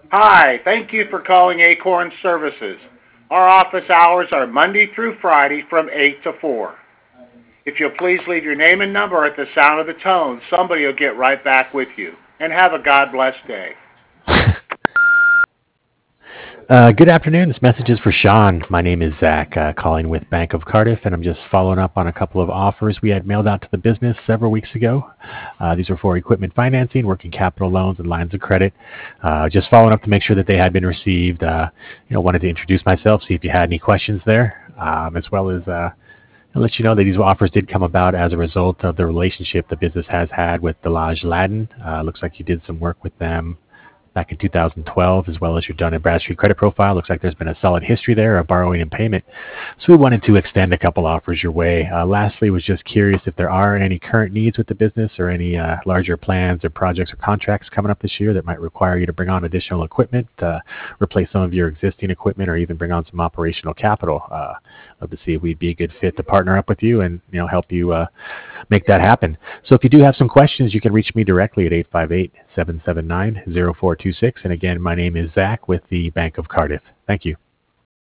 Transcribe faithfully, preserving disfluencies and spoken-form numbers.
Hi, thank you for calling Acorn Services. Our office hours are Monday through Friday from eight to four. If you'll please leave your name and number at the sound of the tone, somebody will get right back with you. And have a God bless day. Uh, good afternoon. This message is for Sean. My name is Zach, uh, calling with Bank of Cardiff, and I'm just following up on a couple of offers we had mailed out to the business several weeks ago. Uh, these are for equipment financing, working capital loans, and lines of credit. Uh, just following up to make sure that they had been received. Uh, you know, wanted to introduce myself, see if you had any questions there, um, as well as uh, I'll let you know that these offers did come about as a result of the relationship the business has had with Delage Ladden. Uh, looks like you did some work with them back in two thousand twelve, as well as your Dun& and Bradstreet credit profile. Looks like there's been a solid history there of borrowing and payment. So we wanted to extend a couple offers your way. Uh, lastly, was just curious if there are any current needs with the business or any uh, larger plans or projects or contracts coming up this year that might require you to bring on additional equipment, uh, replace some of your existing equipment, or even bring on some operational capital. Uh, love to see if we'd be a good fit to partner up with you and you know help you uh, make that happen. So if you do have some questions, you can reach me directly at eight five eight, seven seven nine, zero four two six. And again, my name is Zach with the Bank of Cardiff. Thank you.